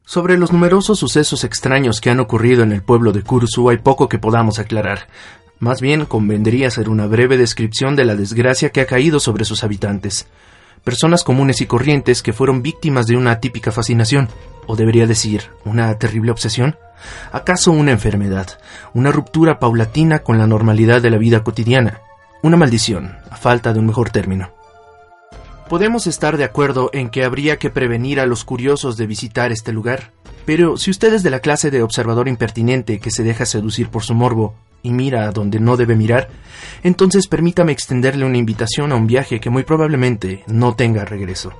Sobre los numerosos sucesos extraños que han ocurrido en el pueblo de Kurusu hay poco que podamos aclarar. Más bien convendría hacer una breve descripción de la desgracia que ha caído sobre sus habitantes. Personas comunes y corrientes que fueron víctimas de una atípica fascinación, o debería decir, una terrible obsesión. ¿Acaso una enfermedad? ¿Una ruptura paulatina con la normalidad de la vida cotidiana? ¿Una maldición, a falta de un mejor término? Podemos estar de acuerdo en que habría que prevenir a los curiosos de visitar este lugar, pero si usted es de la clase de observador impertinente que se deja seducir por su morbo y mira a donde no debe mirar, entonces permítame extenderle una invitación a un viaje que muy probablemente no tenga regreso.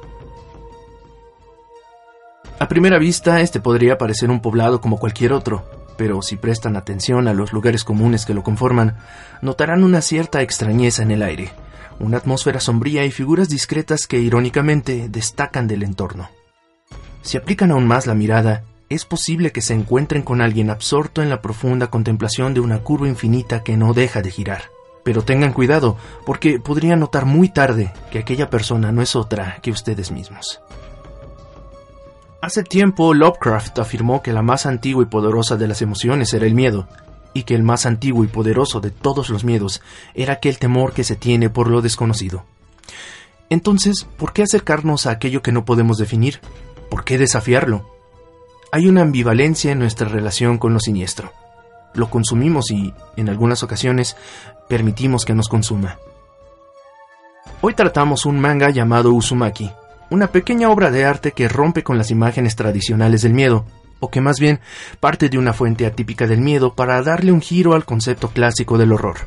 A primera vista, este podría parecer un poblado como cualquier otro, pero si prestan atención a los lugares comunes que lo conforman, notarán una cierta extrañeza en el aire, una atmósfera sombría y figuras discretas que irónicamente destacan del entorno. Si aplican aún más la mirada, es posible que se encuentren con alguien absorto en la profunda contemplación de una curva infinita que no deja de girar. Pero tengan cuidado, porque podrían notar muy tarde que aquella persona no es otra que ustedes mismos. Hace tiempo, Lovecraft afirmó que la más antigua y poderosa de las emociones era el miedo, y que el más antiguo y poderoso de todos los miedos era aquel temor que se tiene por lo desconocido. Entonces, ¿por qué acercarnos a aquello que no podemos definir? ¿Por qué desafiarlo? Hay una ambivalencia en nuestra relación con lo siniestro. Lo consumimos y, en algunas ocasiones, permitimos que nos consuma. Hoy tratamos un manga llamado Uzumaki, una pequeña obra de arte que rompe con las imágenes tradicionales del miedo, o que más bien parte de una fuente atípica del miedo para darle un giro al concepto clásico del horror.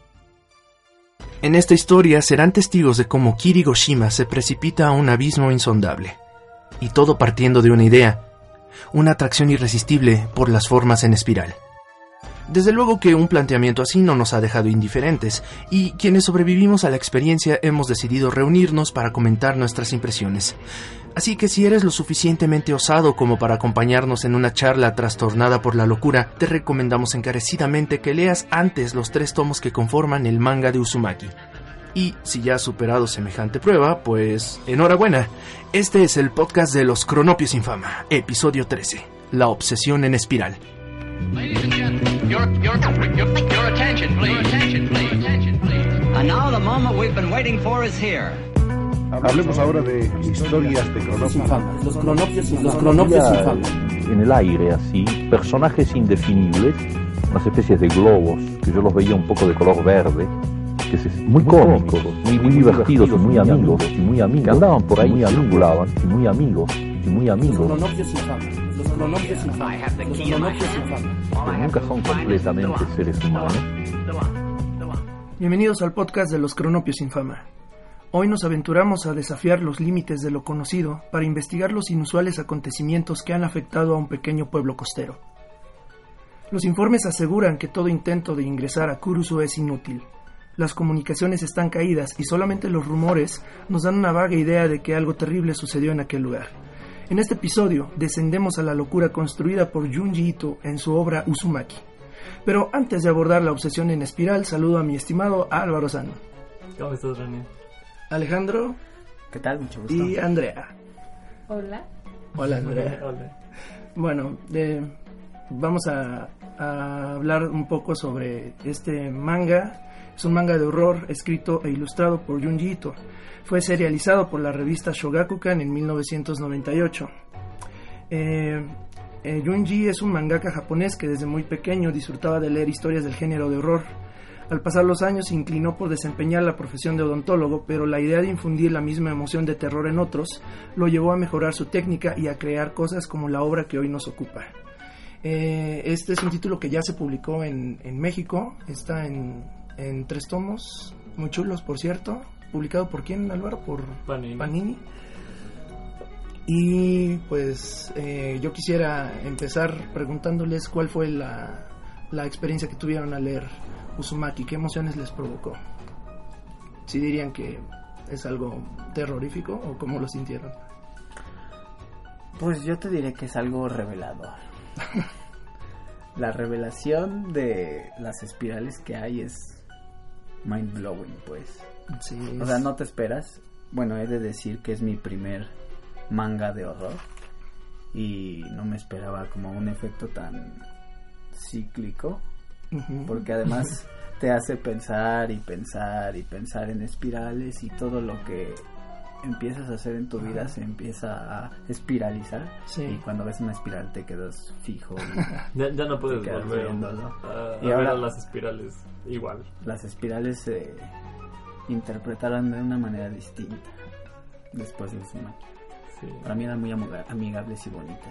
En esta historia serán testigos de cómo Kirigoshima se precipita a un abismo insondable, y todo partiendo de una idea, una atracción irresistible por las formas en espiral. Desde luego que un planteamiento así no nos ha dejado indiferentes, y quienes sobrevivimos a la experiencia hemos decidido reunirnos para comentar nuestras impresiones. Así que si eres lo suficientemente osado como para acompañarnos en una charla trastornada por la locura, te recomendamos encarecidamente que leas antes los 3 tomos que conforman el manga de Uzumaki. Y si ya has superado semejante prueba, pues enhorabuena. Este es el podcast de los Cronopios sin Fama, episodio 13, La obsesión en espiral. Ladies and gentlemen, your attention, please. And now the moment we've been waiting for is here. Hablemos ahora de historias de Cronopios sin Fama. Los Cronopios sin Fama. En el aire, así, personajes indefinibles, unas especies de globos, que yo los veía un poco de color verde, que muy cómicos, muy divertidos, y muy amigos, que andaban por ahí, circulaban, y muy amigos. Los Cronopios sin Fama. Pero nunca son completamente seres humanos. Bienvenidos al podcast de los Cronopios sin Fama. Hoy nos aventuramos a desafiar los límites de lo conocido para investigar los inusuales acontecimientos que han afectado a un pequeño pueblo costero. Los informes aseguran que todo intento de ingresar a Kurusu es inútil. Las comunicaciones están caídas y solamente los rumores nos dan una vaga idea de que algo terrible sucedió en aquel lugar. En este episodio descendemos a la locura construida por Junji Ito en su obra Uzumaki. Pero antes de abordar la obsesión en espiral, saludo a mi estimado Álvaro Sano. ¿Cómo estás, René? Alejandro. ¿Qué tal? Mucho gusto. Y Andrea. Hola. Hola, Andrea. Hola. Bueno, vamos a hablar un poco sobre este manga. Es un manga de horror escrito e ilustrado por Junji Ito. Fue serializado por la revista Shogakukan en 1998. Junji es un mangaka japonés que desde muy pequeño disfrutaba de leer historias del género de horror. Al pasar los años se inclinó por desempeñar la profesión de odontólogo, pero la idea de infundir la misma emoción de terror en otros lo llevó a mejorar su técnica y a crear cosas como la obra que hoy nos ocupa. Este es un título que ya se publicó en México, está en 3 tomos, muy chulos por cierto. ¿Publicado por quién, Álvaro? Por Panini. Y pues yo quisiera empezar preguntándoles cuál fue la experiencia que tuvieron al leer Uzumaki, qué emociones les provocó. ¿Sí dirían que es algo terrorífico o cómo lo sintieron? Pues yo te diré que es algo revelador. La revelación de las espirales que hay es mind blowing, pues. Sí, o sea, no te esperas. Bueno, he de decir que es mi primer manga de horror y no me esperaba como un efecto tan cíclico, porque además te hace pensar y pensar y pensar en espirales, y todo lo que empiezas a hacer en tu vida se empieza a espiralizar, y cuando ves una espiral te quedas fijo ya no puedes volver y a ahora ver las espirales igual. las espirales se interpretaron de una manera distinta después de Uzumaki. Sí. Para mí eran muy amigables y bonitas.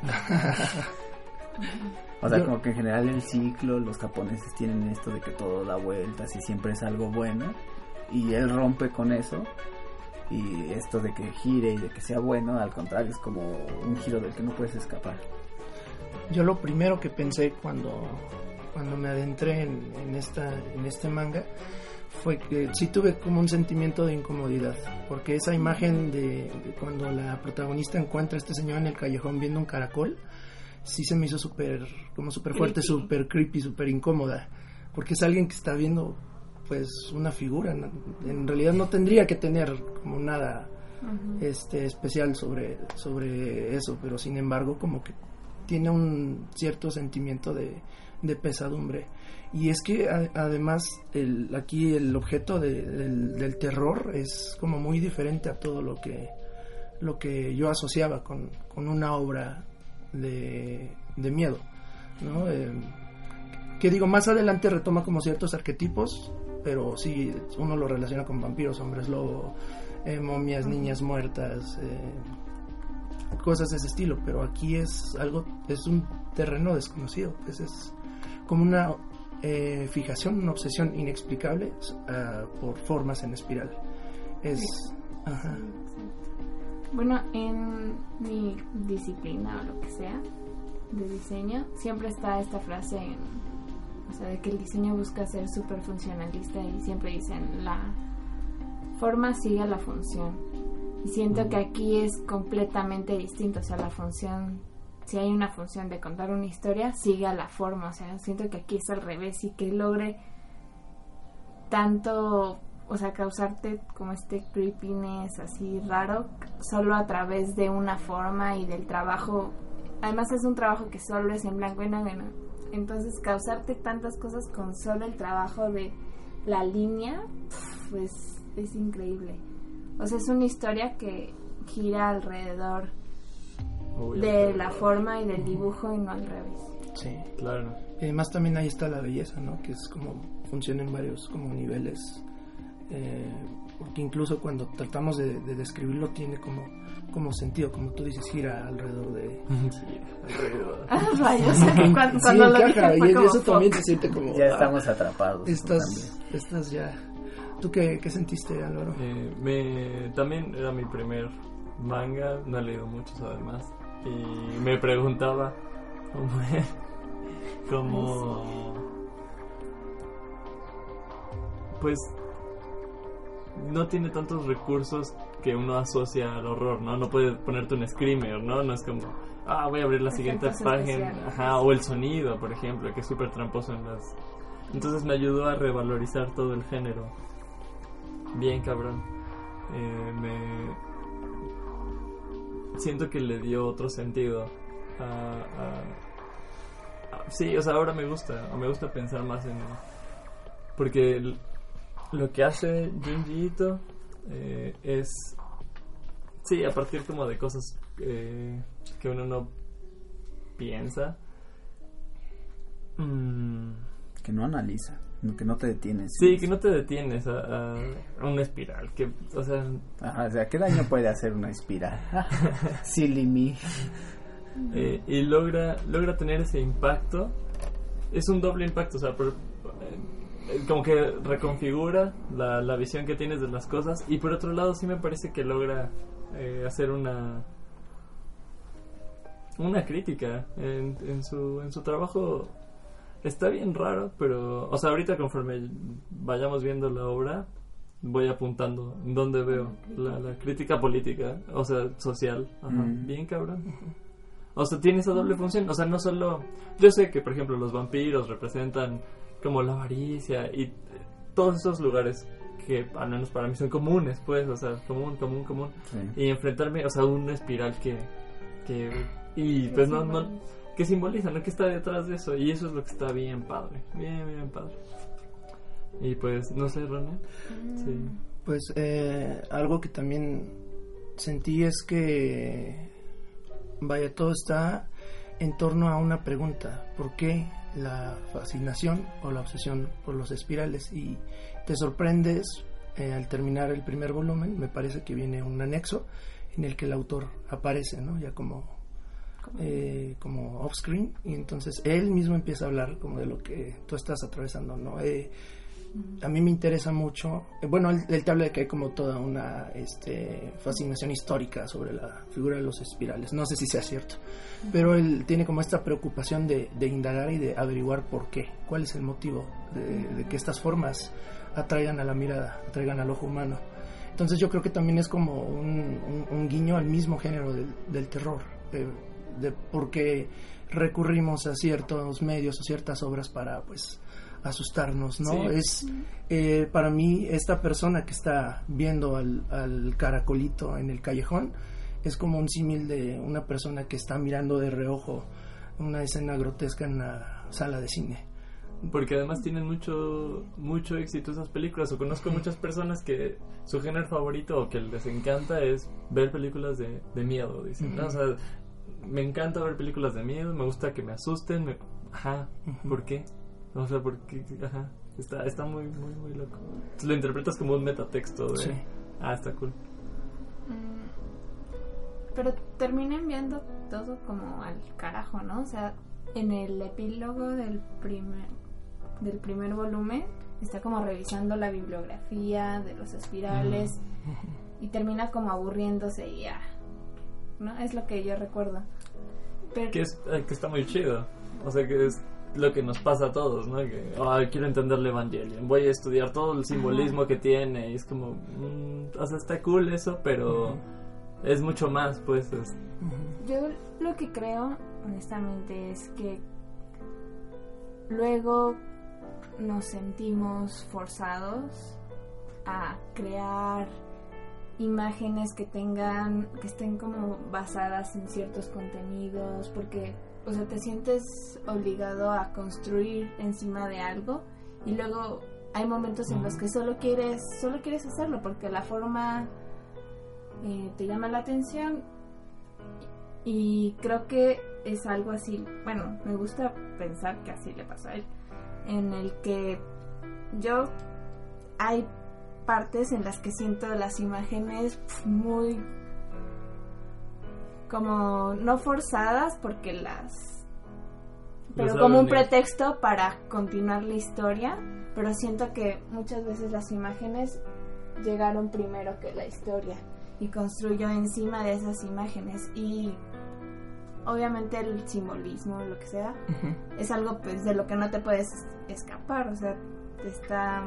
O sea, como que en general el ciclo, los japoneses tienen esto de que todo da vueltas y siempre es algo bueno, y él rompe con eso, y esto de que gire y de que sea bueno, al contrario, es como un giro del que no puedes escapar. Yo lo primero que pensé cuando me adentré en este manga fue que sí tuve como un sentimiento de incomodidad, porque esa imagen de cuando la protagonista encuentra a este señor en el callejón viendo un caracol, sí se me hizo súper fuerte, súper creepy, súper incómoda, porque es alguien que está viendo pues una figura, en realidad no tendría que tener como nada especial sobre eso, pero sin embargo como que tiene un cierto sentimiento de pesadumbre. Y es que además aquí el objeto del terror es como muy diferente a todo lo que yo asociaba con una obra de miedo, ¿no? Que digo, más adelante retoma como ciertos arquetipos, pero sí, uno lo relaciona con vampiros, hombres lobo, momias, niñas muertas, cosas de ese estilo, pero aquí es un terreno desconocido, pues es como una fijación, una obsesión inexplicable por formas en espiral. Bueno, en mi disciplina o lo que sea de diseño, siempre está esta frase de que el diseño busca ser súper funcionalista, y siempre dicen la forma sigue a la función, y siento que aquí es completamente distinto. O sea, la función, si hay una función de contar una historia, sigue a la forma. O sea, siento que aquí es al revés, y que logre tanto, o sea, causarte como este creepiness así raro solo a través de una forma y del trabajo. Además es un trabajo que solo es en blanco y negro, entonces causarte tantas cosas con solo el trabajo de la línea, pues es increíble. O sea, es una historia que gira alrededor de la forma y del dibujo, y no al revés. Sí, claro. Y además también ahí está la belleza, ¿no? Que es como funciona en varios como niveles, porque incluso cuando tratamos de describirlo tiene como sentido, como tú dices, gira alrededor de Rayos, cuando lo encaja, dije fue y como eso también se siente como Ya estamos atrapados. Estás ya. ¿Tú qué sentiste, Álvaro? También era mi primer manga, no he leído muchos además, y me preguntaba cómo pues no tiene tantos recursos que uno asocia al horror, ¿no? No puedes ponerte un screamer, ¿no? No es como, voy a abrir la siguiente página, o el sonido, por ejemplo, que es súper tramposo en las... Entonces me ayudó a revalorizar todo el género. Bien cabrón. Siento que le dio otro sentido sí, o sea, ahora me gusta pensar más en... Porque lo que hace Junji Ito es... Sí, a partir como de cosas que uno no piensa. Que no analiza, que no te detienes. Sí, que no te detienes a una espiral. Que, o sea, ¿qué daño puede hacer una espiral? Silly me. Y logra tener ese impacto. Es un doble impacto, o sea, como que reconfigura la visión que tienes de las cosas, y por otro lado sí me parece que logra hacer una crítica en su trabajo. Está bien raro, pero, o sea, ahorita conforme vayamos viendo la obra voy apuntando dónde veo la crítica política, o sea, social. Bien cabrón. O sea, tiene esa doble función. O sea, no solo... Yo sé que, por ejemplo, los vampiros representan como la avaricia y todos esos lugares que, al menos para mí, son comunes, pues, o sea, común. Sí. Y enfrentarme, o sea, una espiral que Y pues no, ¿qué simboliza? ¿No? ¿Qué está detrás de eso? Y eso es lo que está bien padre, bien padre. Y pues, no sé, René. Sí. Pues algo que también sentí es que, vaya, todo está en torno a una pregunta: ¿por qué la fascinación o la obsesión por los espirales? Y te sorprendes al terminar el primer volumen. Me parece que viene un anexo en el que el autor aparece, ¿no? Ya como off-screen, y entonces él mismo empieza a hablar como de lo que tú estás atravesando, ¿no? A mí me interesa mucho, bueno, él te habla de que hay como toda una fascinación histórica sobre la figura de los espirales. No sé si sea cierto, pero él tiene como esta preocupación de indagar y de averiguar por qué, cuál es el motivo de que estas formas atraigan a la mirada, atraigan al ojo humano. Entonces yo creo que también es como un guiño al mismo género del terror, de por qué recurrimos a ciertos medios o ciertas obras para, pues, asustarnos, ¿no? Sí. Es para mí, esta persona que está viendo al caracolito en el callejón es como un símil de una persona que está mirando de reojo una escena grotesca en una sala de cine. Porque además tienen mucho éxito esas películas. O conozco muchas personas que su género favorito o que les encanta es ver películas de miedo, dicen, ¿no? O sea, me encanta ver películas de miedo, me gusta que me asusten. ¿Por qué? O sea, porque, está muy loco. Entonces lo interpretas como un metatexto de... Sí. Está cool. Pero terminé enviando todo como al carajo, ¿no? O sea, en el epílogo del primer volumen está como revisando la bibliografía de los espirales y termina como aburriéndose y ya, ¿no? Es lo que yo recuerdo. Pero... Que está muy chido. O sea, que es lo que nos pasa a todos, ¿no? Que quiero entender el Evangelion, voy a estudiar todo el simbolismo que tiene, y es como o sea, está cool eso, pero es mucho más, pues. Yo lo que creo, honestamente, es que luego nos sentimos forzados a crear imágenes que estén como basadas en ciertos contenidos, porque, o sea, te sientes obligado a construir encima de algo, y luego hay momentos en los que solo quieres hacerlo porque la forma te llama la atención, y creo que es algo así. Bueno, me gusta pensar que así le pasó a él, en el que hay partes en las que siento las imágenes muy como no forzadas, porque pero como un pretexto para continuar la historia, pero siento que muchas veces las imágenes llegaron primero que la historia, y construyo encima de esas imágenes, y obviamente el simbolismo, lo que sea, es algo, pues, de lo que no te puedes escapar, o sea, te está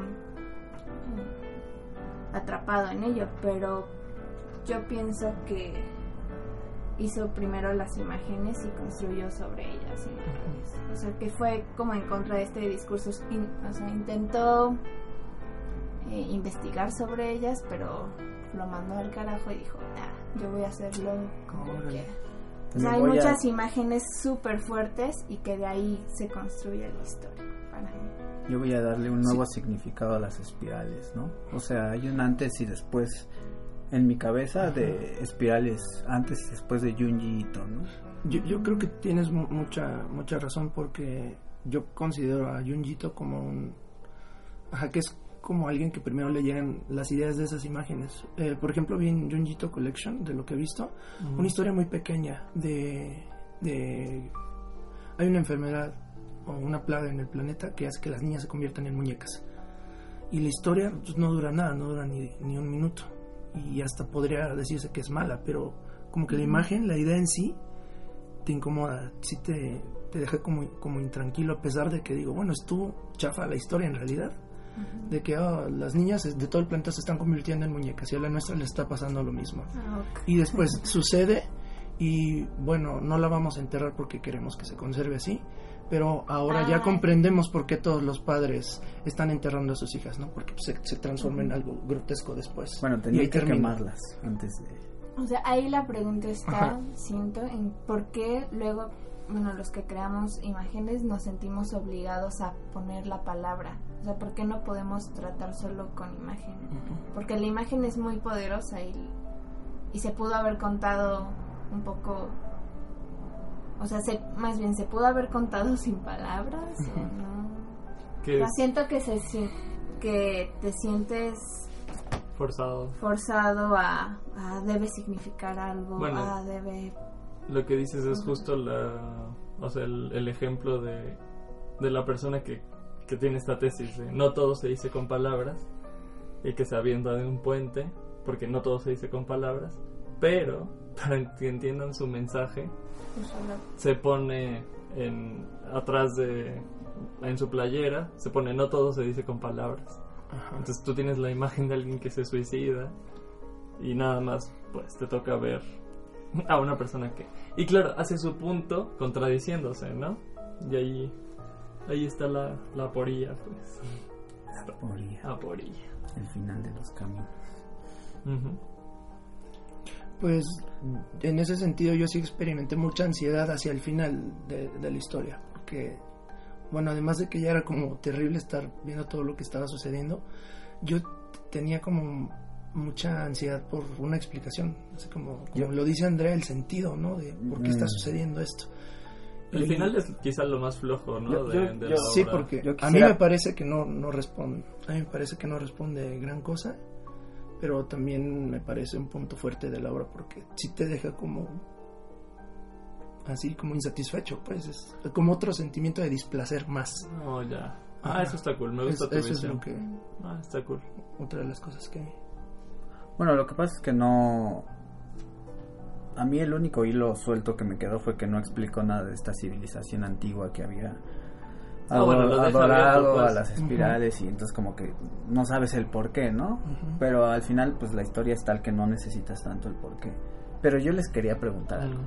atrapado en ello, pero yo pienso que hizo primero las imágenes y construyó sobre ellas imágenes. O sea, que fue como en contra de este discurso, o sea, intentó investigar sobre ellas, pero lo mandó al carajo y dijo, yo voy a hacerlo como quiera. O sea, hay muchas imágenes súper fuertes, y que de ahí se construye la historia para mí. Yo voy a darle un nuevo significado a las espirales, ¿no? O sea, hay un antes y después en mi cabeza de espirales, antes y después de Junji Ito, ¿no? Yo creo que tienes mucha razón, porque yo considero a Junji Ito como que es como alguien que primero le llegan las ideas de esas imágenes. Por ejemplo, vi en Junji Ito Collection, de lo que he visto, una historia muy pequeña de hay una enfermedad o una plaga en el planeta que hace que las niñas se conviertan en muñecas, y la historia, pues, no dura nada, no dura ni un minuto, y hasta podría decirse que es mala, pero como que la imagen, la idea en sí te incomoda, sí te deja como intranquilo, a pesar de que digo, bueno, estuvo chafa la historia en realidad, de que las niñas de todo el planeta se están convirtiendo en muñecas, y a la nuestra le está pasando lo mismo. Y después sucede, y bueno, no la vamos a enterrar porque queremos que se conserve así, pero ahora ya comprendemos por qué todos los padres están enterrando a sus hijas, ¿no? Porque se transforma en algo grotesco después. Bueno, tenía que quemarlas antes de... O sea, ahí la pregunta está, siento, en por qué luego, bueno, los que creamos imágenes nos sentimos obligados a poner la palabra. O sea, ¿por qué no podemos tratar solo con imagen? Porque la imagen es muy poderosa y se pudo haber contado un poco... O sea, más bien, ¿se pudo haber contado sin palabras o no? O sea, siento que te sientes... Forzado a debe significar algo, bueno, debe... Lo que dices es justo el ejemplo de la persona que tiene esta tesis de no todo se dice con palabras y que se avienta de un puente porque no todo se dice con palabras, pero para que entiendan su mensaje se pone atrás en su playera, se pone no todo se dice con palabras. Ajá. Entonces tú tienes la imagen de alguien que se suicida y nada más pues te toca ver a una persona que... Y claro, hace su punto contradiciéndose, ¿no? Y ahí está la aporía, pues. Aporía. El final de los caminos. Uh-huh. Pues en ese sentido yo sí experimenté mucha ansiedad hacia el final de la historia, porque bueno, además de que ya era como terrible estar viendo todo lo que estaba sucediendo, yo tenía como mucha ansiedad por una explicación, así como lo dice Andrea, el sentido, ¿no? De por qué está sucediendo esto. El final es quizás lo más flojo, ¿no? de la sí, obra. porque a mí me parece que no responde. A mí me parece que no responde gran cosa, pero también me parece un punto fuerte de la obra porque sí te deja como así como insatisfecho, pues es como otro sentimiento de displacer más. Oh, ya. Eso está cool, me gusta tu visión. Eso es lo que... está cool. Otra de las cosas que... Bueno, lo que pasa es que no... A mí el único hilo suelto que me quedó fue que no explicó nada de esta civilización antigua que había adorado pues a las espirales, y entonces como que no sabes el por qué, ¿no? Pero al final pues la historia es tal que no necesitas tanto el por qué. Pero yo les quería preguntar algo.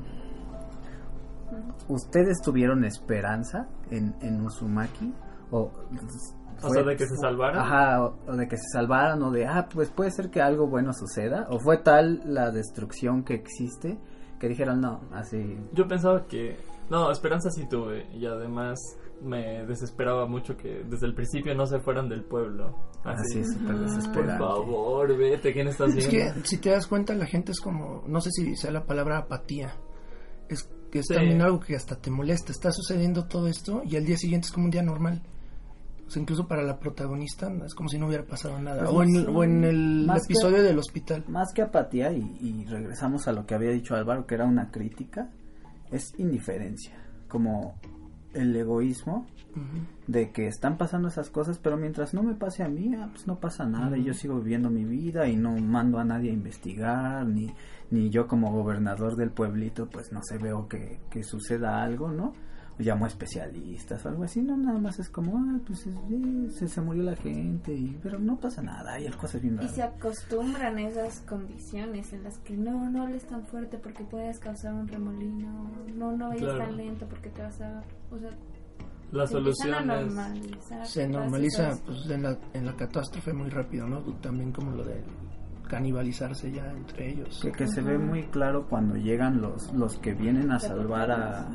¿Ustedes tuvieron esperanza en Uzumaki? ¿O sea, de que se salvaran? Ajá, o de que se salvaran, o de, pues puede ser que algo bueno suceda, o fue tal la destrucción que existe que dijeron no, así... Yo pensaba que... No, esperanza sí tuve, y además me desesperaba mucho que desde el principio no se fueran del pueblo. Así es súper desesperante. Por favor, vete, ¿quién estás viendo? Es que si te das cuenta la gente es como, no sé si sea la palabra apatía, es que es también algo que hasta te molesta, está sucediendo todo esto y al día siguiente es como un día normal. O sea, incluso para la protagonista es como si no hubiera pasado nada. O en el episodio del hospital. Más que apatía, y regresamos a lo que había dicho Álvaro, que era una crítica, es indiferencia. Como el egoísmo de que están pasando esas cosas, pero mientras no me pase a mí, pues no pasa nada. Y yo sigo viviendo mi vida y no mando a nadie a investigar, ni yo como gobernador del pueblito, pues no sé, veo que suceda algo, ¿no? Llamo a especialistas o algo así, no, nada más es como, pues se murió la gente, pero no pasa nada, hay cosas bien raras. Y se acostumbran a esas condiciones en las que no hables tan fuerte porque puedes causar un remolino, no vayas tan lento porque te vas a... O sea, la solución se normaliza pues, en la catástrofe muy rápido, ¿no? También como lo de canibalizarse ya entre ellos. Que se ve muy claro cuando llegan los que vienen a salvar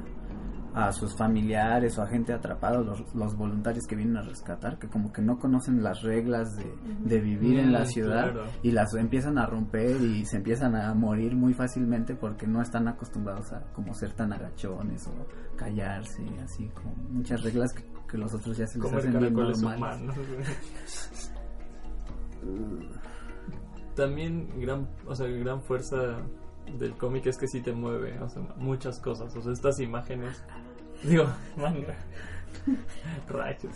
a sus familiares o a gente atrapada, los voluntarios que vienen a rescatar, que como que no conocen las reglas de vivir en la ciudad, y las empiezan a romper y se empiezan a morir muy fácilmente porque no están acostumbrados a como ser tan agachones o callarse, así como muchas reglas que los otros ya se les hacen bien normales. También gran fuerza del cómic es que sí te mueve, o sea, muchas cosas, o sea, estas imágenes, manga, rayos,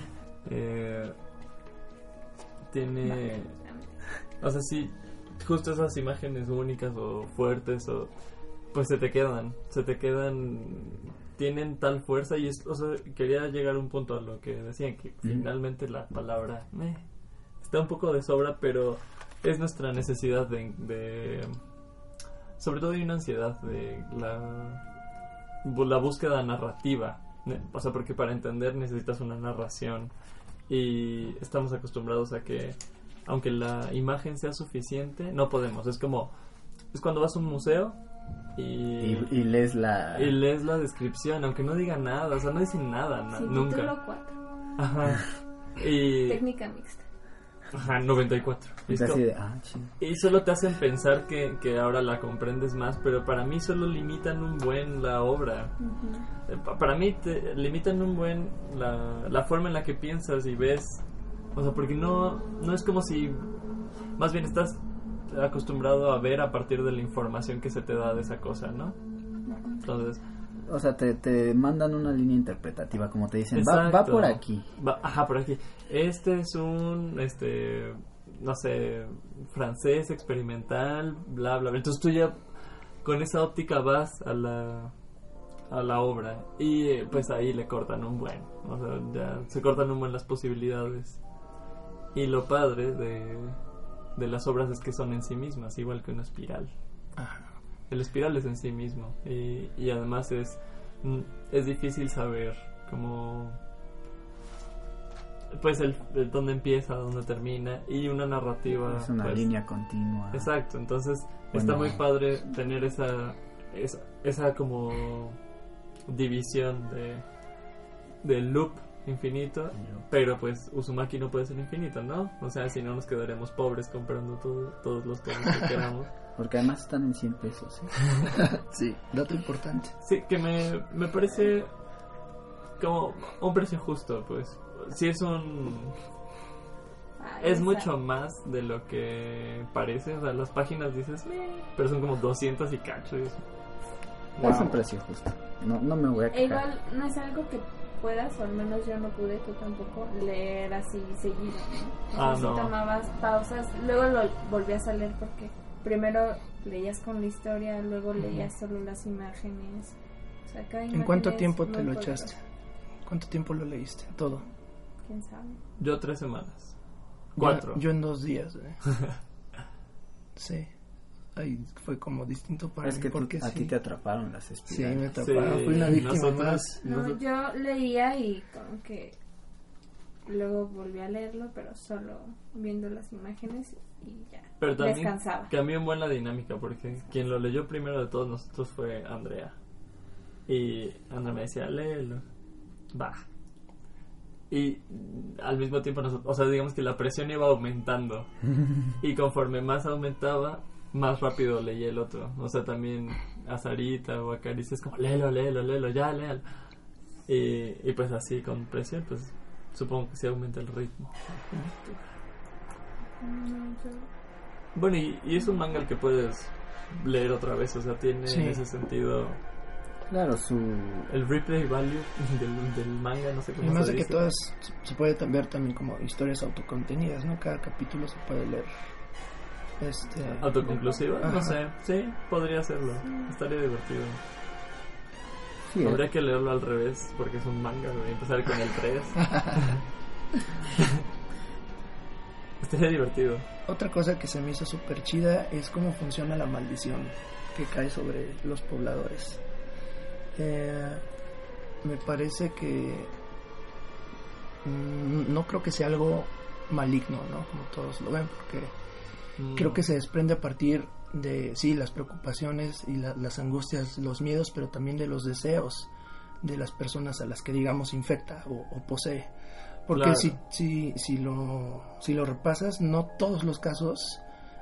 tiene, o sea, sí, justo esas imágenes únicas o fuertes, o pues se te quedan, tienen tal fuerza, y o sea, quería llegar a un punto a lo que decían, que finalmente la palabra está un poco de sobra, pero es nuestra necesidad de sobre todo hay una ansiedad de la búsqueda narrativa, o sea, porque para entender necesitas una narración, y estamos acostumbrados a que aunque la imagen sea suficiente, no podemos, es como es cuando vas a un museo y lees la descripción, aunque no diga nada, o sea, no dicen nada, nunca. Título 4. Ajá. Y técnica mixta. Ajá, 94. Y solo te hacen pensar que ahora la comprendes más, pero para mí solo limitan un buen la obra. Para mí te limitan un buen la forma en la que piensas y ves. O sea, porque no es como si... Más bien estás acostumbrado a ver a partir de la información que se te da de esa cosa, ¿no? Entonces... O sea, te mandan una línea interpretativa, como te dicen, va por aquí. Por aquí. Este es un, no sé, francés experimental, bla, bla, bla. Entonces tú ya con esa óptica vas a la obra y pues ahí le cortan un buen. O sea, ya se cortan un buen las posibilidades. Y lo padre de las obras es que son en sí mismas, igual que una espiral. Ajá. El espiral es en sí mismo y además es difícil saber cómo, pues el dónde empieza, dónde termina, y una narrativa es una pues, línea continua. Exacto, entonces está muy padre tener esa como división de loop infinito, pero pues Uzumaki no puede ser infinito, ¿no? O sea, si no nos quedaremos pobres comprando todos los tomos que queramos. Porque además están en 100 pesos, ¿eh? Sí, dato importante. Sí, que me parece como un precio justo, pues. Sí es mucho más de lo que parece. O sea, las páginas dices, pero son como 200 y cacho. Wow. Es un precio justo. No me voy a quejar. Igual no es algo que puedas, o al menos yo no pude, tú tampoco, leer así seguido, ¿no? No. Tomabas pausas, luego lo volvías a leer porque primero leías con la historia, luego leías solo las imágenes. O sea, cada ¿En cuánto imagen tiempo es te muy lo poderosa. echaste? ¿Cuánto tiempo lo leíste? Todo. ¿Quién sabe? Yo 3 semanas. 4. Yo en 2 días. Sí. Ahí fue como distinto para mí. Que porque a ti te atraparon las espirales. Sí, me atraparon. Fui una víctima más. No, yo leía y como que luego volví a leerlo, pero solo viendo las imágenes y ya. Pero también descansaba. Cambió en buena la dinámica, porque quien lo leyó primero de todos nosotros fue Andrea. Y Andrea me decía, léelo. Va. Y al mismo tiempo nosotros, o sea, digamos que la presión iba aumentando. Y conforme más aumentaba, más rápido leía el otro. O sea, también a Sarita o a Caricia es como, léelo, ya, léalo. Y pues así, con presión, pues supongo que se aumenta el ritmo. Bueno, y es un manga el que puedes leer otra vez. O sea, tiene en ese sentido... Claro, el replay value del manga, no sé cómo se dice. Y más de que todas se puede ver también como historias autocontenidas, ¿no? Cada capítulo se puede leer. ¿Autoconclusiva? No sé, sí, podría hacerlo. Estaría divertido. Sí, habría que leerlo al revés, porque es un manga, voy a empezar con el 3. Estaría divertido. Otra cosa que se me hizo súper chida es cómo funciona la maldición que cae sobre los pobladores. Me parece que no creo que sea algo maligno, ¿no? Como todos lo ven, porque creo que se desprende a partir de, sí, las preocupaciones y las angustias, los miedos, pero también de los deseos de las personas a las que, digamos, infecta o posee. Porque claro, si lo repasas, no todos los casos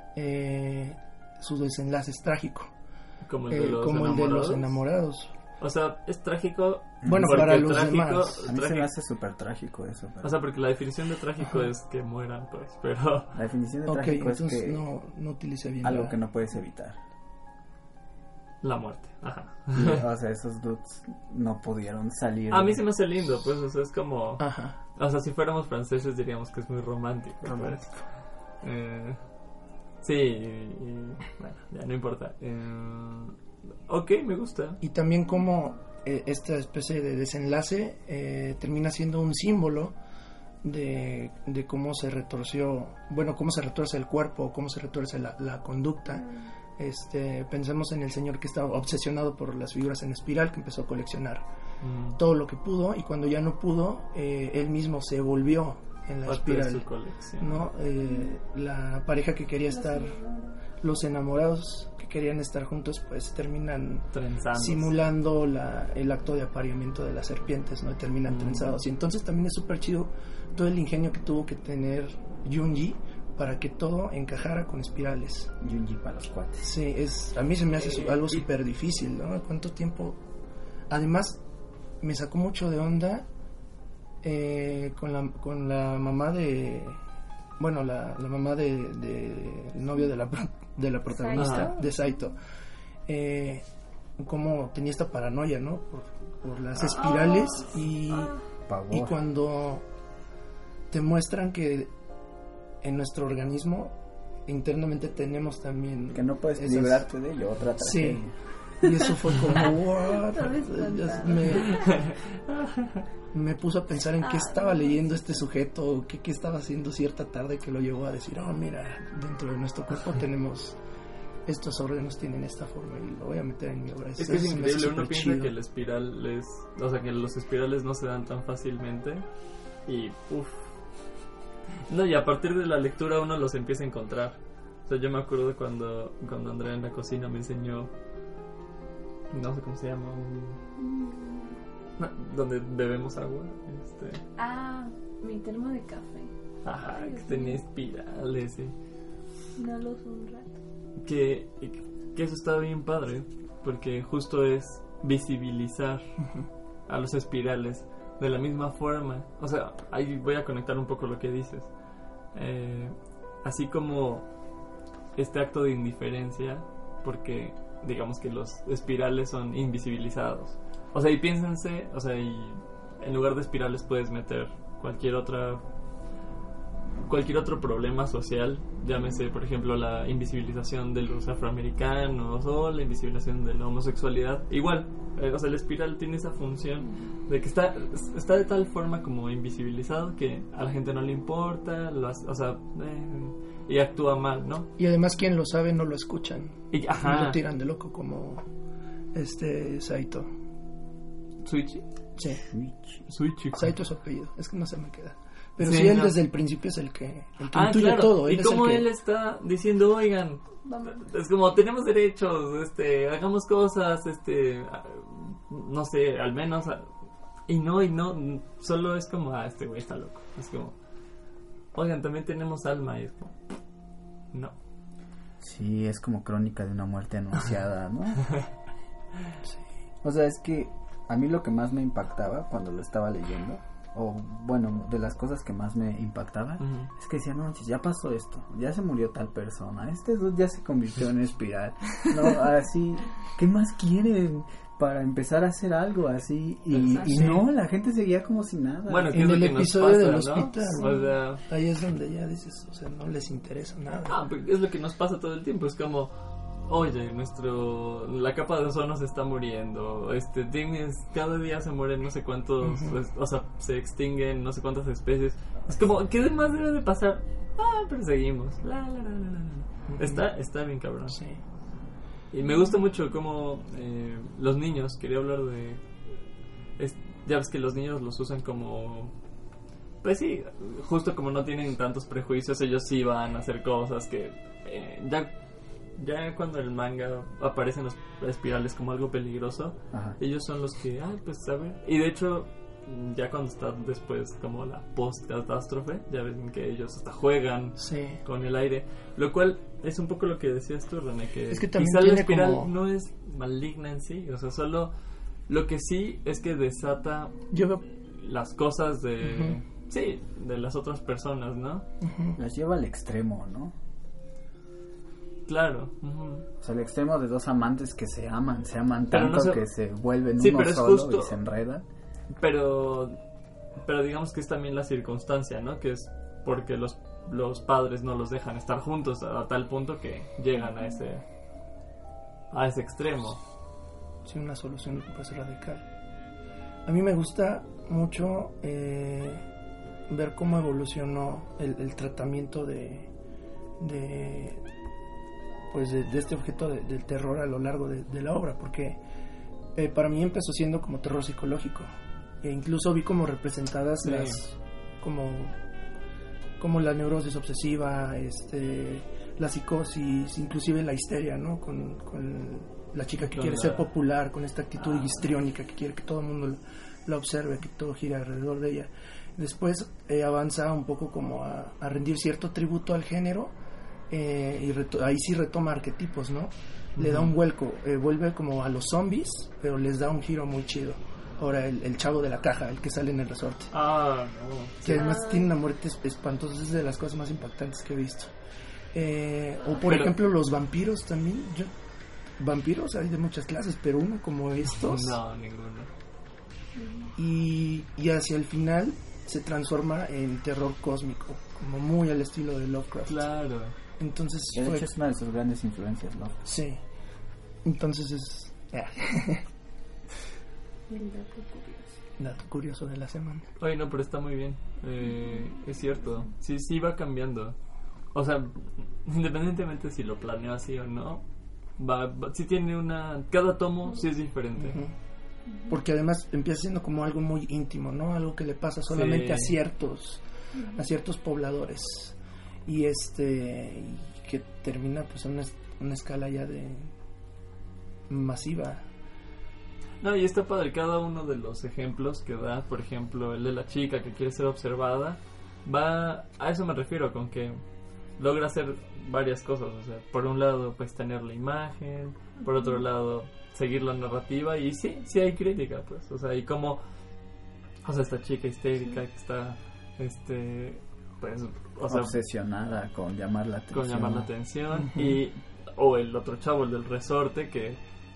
su desenlace es trágico. Como el de los enamorados. O sea, es trágico. Bueno, para los demás. A mí se me hace súper trágico eso. O sea, porque la definición de trágico es que mueran, pues. Pero la definición de trágico es que no utilice bien algo que no puedes evitar. La muerte. Ajá. Y, o sea, esos dudes no pudieron salir. A mí se me hace lindo, pues. O sea, es como. Ajá. O sea, si fuéramos franceses diríamos que es muy romántico. Romántico. Pues. Sí, y bueno, ya no importa. Ok, me gusta. Y también como esta especie de desenlace termina siendo un símbolo de cómo se retorció, bueno, cómo se retuerce el cuerpo, cómo se retuerce la conducta. Pensemos en el señor que estaba obsesionado por las figuras en espiral, que empezó a coleccionar todo lo que pudo, y cuando ya no pudo, él mismo se volvió en la parte de espiral, su colección. ¿no? La pareja que quería estar, los enamorados que querían estar juntos, pues terminan Trenzándose. simulando el acto de apareamiento de las serpientes, ¿no? Y terminan trenzados. Y entonces también es súper chido todo el ingenio que tuvo que tener Junji para que todo encajara con espirales. Junji para los cuates. Sí, a mí se me hace algo súper difícil, ¿no? ¿Cuánto tiempo? Además, me sacó mucho de onda con la mamá de... Bueno, la mamá de novio de la protagonista, Saito. de Saito. Cómo tenía esta paranoia, ¿no? Por las espirales y Pavor. cuando te muestran que en nuestro organismo internamente tenemos también Que no puedes esas- librarte de ello, otra Sí, tragedia. y eso fue como what? Todo espantado. Me puso a pensar en qué estaba leyendo este sujeto, qué estaba haciendo cierta tarde que lo llevó a decir, oh mira, dentro de nuestro cuerpo tenemos estos órganos, tienen esta forma y lo voy a meter en mi obra. Es que es Eso se me hace increíble, uno súper piensa chido. que el espiral es... O sea, que los espirales no se dan tan fácilmente. Y, uff. No, y a partir de la lectura uno los empieza a encontrar. O sea, yo me acuerdo cuando Andrea en la cocina me enseñó... No sé cómo se llama. Donde bebemos agua. Mi termo de café. Ajá, Ay, que Dios tenía mío. espirales, sí. No lo uso un rato. Que eso está bien padre, porque justo es visibilizar a los espirales de la misma forma. O sea, ahí voy a conectar un poco lo que dices. Así como este acto de indiferencia, porque digamos que los espirales son invisibilizados. O sea, y piénsense, o sea, y en lugar de espirales puedes meter cualquier otro problema social, llámese por ejemplo la invisibilización de los afroamericanos o la invisibilización de la homosexualidad. Igual, o sea, el espiral tiene esa función de que está de tal forma como invisibilizado que a la gente no le importa, y actúa mal, ¿no? Y además quien lo sabe no lo escuchan, Y, ajá, lo tiran de loco como Saito. Suichi. Sí, Suichi. Saito es su apellido, es que no se me queda. Pero Sí, sí, él no. desde el principio es el que intuye Claro. todo. Y Él es como el que... él está diciendo, oigan, es como tenemos derechos, hagamos cosas, no sé, al menos, y no, solo es como, este güey está loco. Es como, oigan, también tenemos alma, y es como, no. Sí, es como crónica de una muerte anunciada, ¿no? O sea, es que a mí lo que más me impactaba cuando lo estaba leyendo, o bueno, de las cosas que más me impactaban, es que decía, no, ya pasó esto, ya se murió tal persona, ya se convirtió en espiral, no, así, ¿qué más quieren para empezar a hacer algo así? Y no, la gente seguía como si nada. Bueno, ¿qué En es lo el que nos episodio pasa, del ¿no? hospital, O sea, ahí es donde ya dices, o sea, no les interesa nada. pues es lo que nos pasa todo el tiempo, es como, oye, la capa de ozono se está muriendo, cada día se mueren no sé cuántos, o sea, se extinguen no sé cuántas especies. Es como, ¿qué más debe de pasar? Pero seguimos. Está bien cabrón. Sí. Y me gusta mucho cómo los niños, quería hablar de... ya ves que los niños los usan como... Pues sí, justo como no tienen tantos prejuicios, ellos sí van a hacer cosas que ya cuando en el manga aparecen los espirales como algo peligroso, Ajá. ellos son los que, pues a ver. Y de hecho, ya cuando está después como la post-catástrofe, ya ven que ellos hasta juegan Sí. con el aire, lo cual es un poco lo que decías tú, René, que Es que también quizá la tiene espiral como- no es maligna en sí, o sea, solo lo que sí es que desata Yo veo... las cosas de sí, de las otras personas, ¿no? Las lleva al extremo, ¿no? Claro. O sea, el extremo de dos amantes que se aman Pero no tanto se- que se vuelven Sí, uno pero es solo justo- y se enredan. Pero digamos que es también la circunstancia, ¿no? Que es porque los padres no los dejan estar juntos a tal punto que llegan a ese extremo. Sí, una solución pues radical. A mí me gusta mucho ver cómo evolucionó el tratamiento de este objeto del terror a lo largo de la obra, porque para mí empezó siendo como terror psicológico, e incluso vi como representadas Sí. las como como la neurosis obsesiva, la psicosis, inclusive la histeria, ¿no? Con la chica que quiere ser popular, con esta actitud histriónica que quiere que todo el mundo la observe, que todo gire alrededor de ella. Después avanza un poco como a rendir cierto tributo al género, y ahí sí retoma arquetipos, ¿no? Le da un vuelco, vuelve como a los zombies, pero les da un giro muy chido. Ahora el chavo de la caja, el que sale en el resorte, que además tiene una muerte espantosa, es de las cosas más impactantes que he visto. O por ejemplo los vampiros también. Vampiros hay de muchas clases, pero uno como estos, no, ninguno. Y hacia el final se transforma en terror cósmico, como muy al estilo de Lovecraft. Claro. Entonces de hecho es una de sus grandes influencias, ¿no? Sí. Entonces es El dato curioso de la semana. Oye, no, pero está muy bien. Es cierto. Sí va cambiando. O sea, independientemente si lo planeo así o no, sí tiene cada tomo sí es diferente. Porque además empieza siendo como algo muy íntimo, ¿no? Algo que le pasa solamente a ciertos pobladores. Y que termina pues en una escala ya de masiva. No, y está padre cada uno de los ejemplos que da. Por ejemplo, el de la chica que quiere ser observada, a eso me refiero, con que logra hacer varias cosas. O sea, por un lado pues tener la imagen, por otro lado seguir la narrativa, y sí hay crítica, pues. O sea, y como, o sea, esta chica histérica que está pues, o sea, obsesionada con llamar la atención. O el otro chavo, el del resorte, que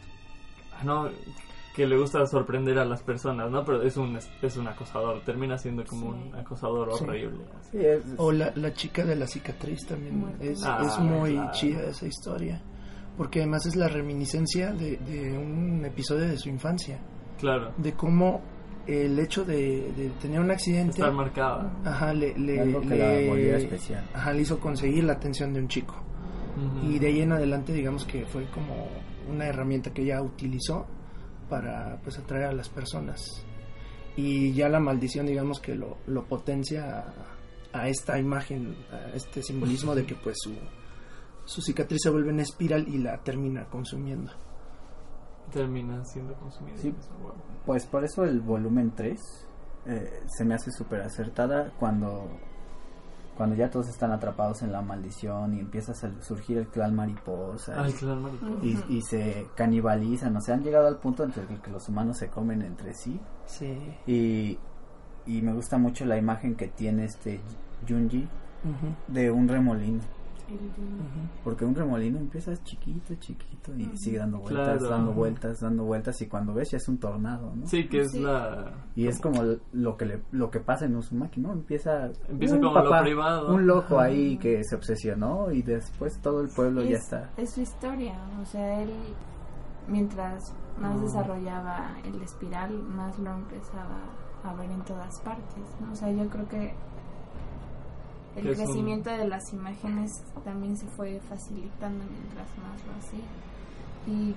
le gusta sorprender a las personas, ¿no? Pero es un acosador, termina siendo como un acosador horrible. Sí, o la chica de la cicatriz también es muy chida esa historia, porque además es la reminiscencia de un episodio de su infancia. Claro. De cómo el hecho de tener un accidente, estar marcada, algo que la volvió especial, le hizo conseguir la atención de un chico. Y de ahí en adelante, digamos que fue como una herramienta que ella utilizó para pues atraer a las personas, y ya la maldición, digamos que lo potencia a esta imagen, a este simbolismo de que pues su cicatriz se vuelve en espiral y la termina consumiendo. Termina siendo consumida. Sí, pues por eso el volumen 3 se me hace súper acertada cuando ya todos están atrapados en la maldición y empieza a surgir el clan mariposa. Y se canibalizan, o sea, han llegado al punto en el que los humanos se comen entre sí. Sí. Y me gusta mucho la imagen que tiene Junji de un remolino. Porque un remolino empieza chiquito y sigue dando vueltas, dando vueltas, y cuando ves ya es un tornado, ¿no? Sí, que es y es como lo que pasa en Uzumaki, ¿no? Empieza como papá, lo privado, un loco ahí que se obsesionó, y después todo el pueblo ya está. Es su historia, o sea, él mientras más desarrollaba el espiral, más lo empezaba a ver en todas partes, ¿no? O sea, yo creo que el crecimiento de las imágenes también se fue facilitando mientras más lo hacía. Y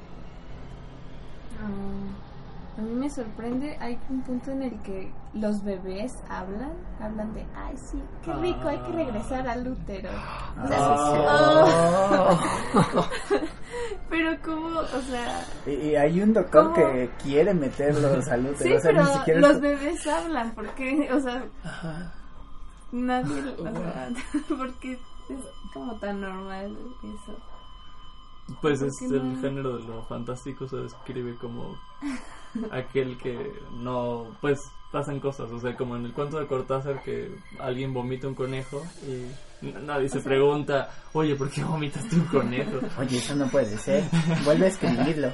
a mí me sorprende, hay un punto en el que los bebés hablan de, ay sí, qué rico, hay que regresar al útero. O sea, pero como, o sea, y hay un doctor que quiere meterlos al útero. Sí, o sea, pero ni siquiera los bebés hablan, porque, o sea, nadie, o sea, porque es como tan normal eso. Pues es el género de lo fantástico, se describe como aquel que no, pues pasan cosas, o sea, como en el cuento de Cortázar, que alguien vomita un conejo y nadie se pregunta, oye, ¿por qué vomitaste un conejo? Oye, eso no puede ser, vuelve a escribirlo.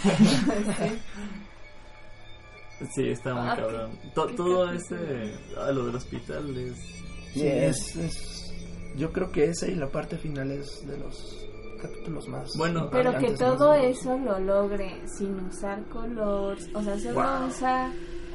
Sí, está muy cabrón. Todo ese, lo del hospital es... Sí, es yo creo que esa y la parte final es de los capítulos más... Bueno, pero que todo eso lo logre sin usar color, o sea, solo usa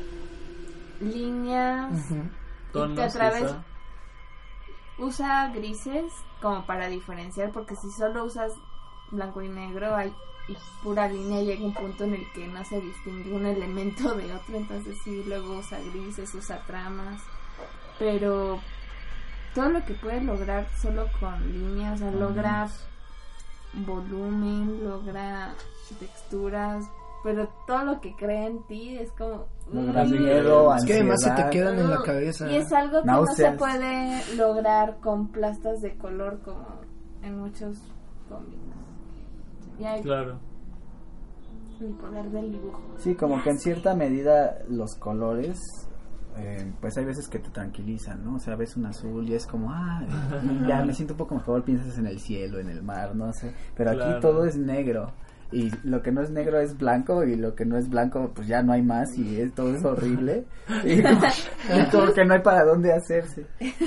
líneas, y que a través usa grises como para diferenciar, porque si solo usas blanco y negro y pura línea, llega un punto en el que no se distingue un elemento de otro, entonces sí, luego usa grises, usa tramas, pero todo lo que puedes lograr solo con líneas, o sea, logra volumen, logra texturas, pero todo lo que crea en ti es como logra miedo, es que además se te ansiedad. quedan en la cabeza. y es algo que Náuseas. no se puede lograr con plastas de color como en muchos cómics. Y hay Claro. el poder del dibujo. Sí, como que en cierta medida los colores, pues hay veces que te tranquilizan, ¿no? O sea, ves un azul y es como, y ya me siento un poco mejor, piensas en el cielo, en el mar, no sé. Pero aquí Claro. todo es negro. Y lo que no es negro es blanco, y lo que no es blanco, pues ya no hay más, y todo es horrible. Y como que no hay para dónde hacerse.